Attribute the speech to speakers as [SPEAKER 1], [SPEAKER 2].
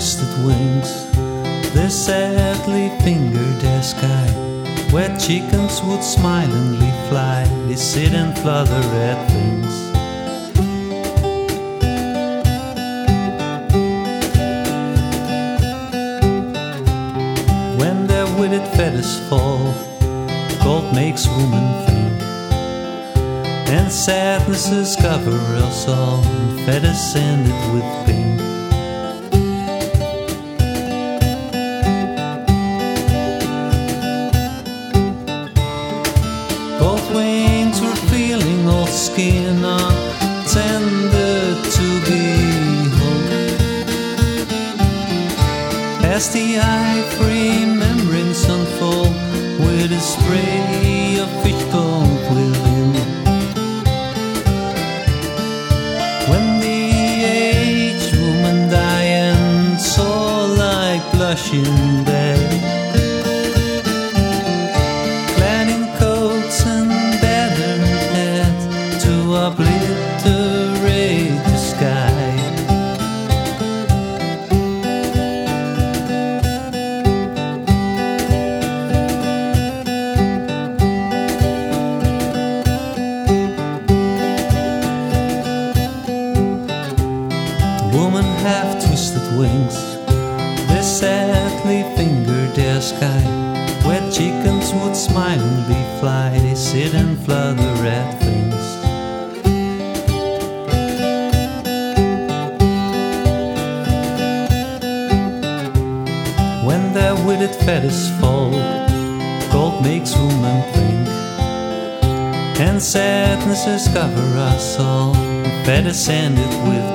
[SPEAKER 1] twisted wings, they sadly finger their sky. Where chickens would smilingly fly, they sit and flutter at things. When their withered feathers fall, gold makes women think, and sadnesses cover us all, and feathers sanded with pink. Gold wings were feeling old skin, are tender to behold, as the ivory membranes unfold with a spray of fish gold within. When the aged woman died and saw like blushing dead, clad in coats and battered hats to obliterate the sky. Women have twisted wings, they sadly finger their sky. Where chickens would smilingly fly, they sit and flutter at things. When their withered feathers fall, gold makes women think, and sadnesses cover us all, feathers sanded with